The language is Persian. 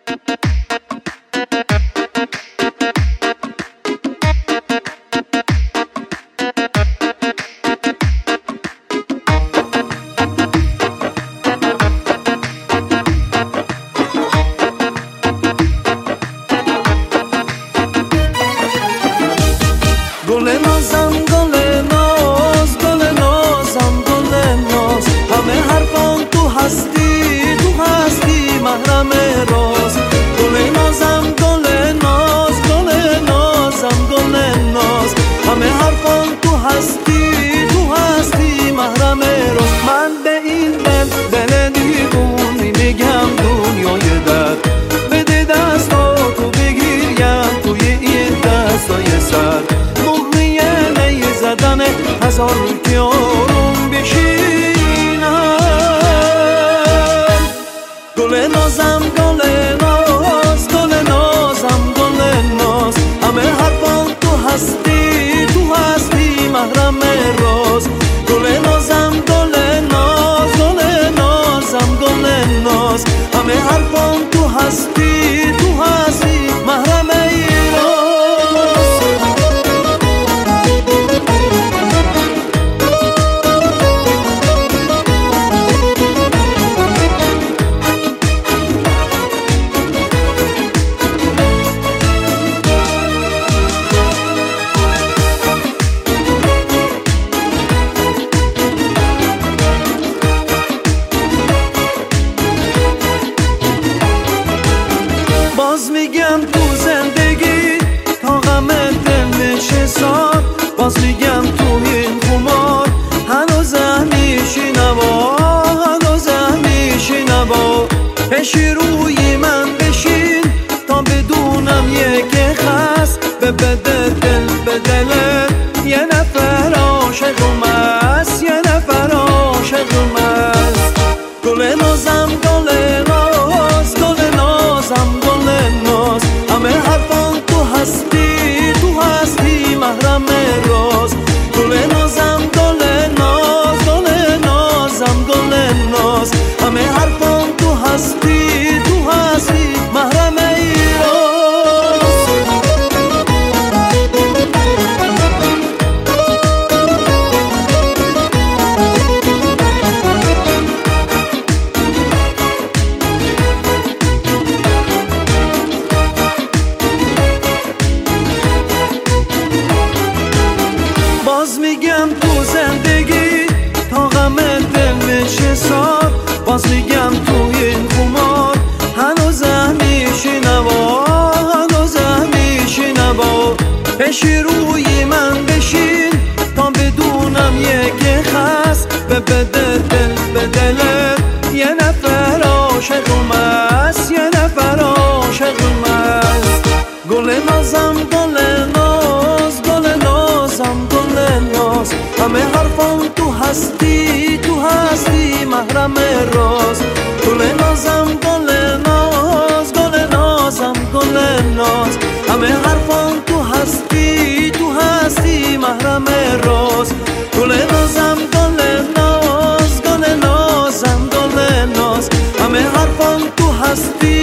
گل نازم گل ناز گل نازم گل ناز همه حرفان تو هستی محرم راز گل نازم گل ناز گل نازم گل ناز همه حرفان تو هستی محرم راز من به این دل دیوونی میگم دنیای درد بده دستاتو بگیریم توی این دستای سر زدن هزار که آروم بشینم گل نازم گل ناز گل نازم گل ناز همه حرفان تو هستی محرم راز گل نازم گل ناز گل نازم گل ناز همه حرفان تو هستی محرم باز میگم تو زندگی تا غم دل میشه سار باز میگم تو این خمار هنوزم میشی نوا پیشی روی من بشین تا بدونم یک خست بده دل به دلت یه نفر عاشقم است یه نفر عاشقم است گل نازم گل ناز گل نازم گل ناز همه حرفان تو هستی محرم راز گل نازم گل ناز گل نازم گل ناز همه حرفان تو هستی محرم باز میگم تو زندگی تا غم دل میشه سار باز میگم تو این خمار هنوزم میشی نوا پیشی روی من بشین تا بدونم یک خست بده دل به دلت یه نفر عاشقم است یه نفر عاشقم است گل نازم گل ناز گل نازم گل ناز همه حرفان تو هستی محرم راز گل نازم گل ناز گل نازم گل ناز همه حرفان تو هستی محرم راز گل نازم گل ناز گل نازم گل ناز همه حرفان تو هستی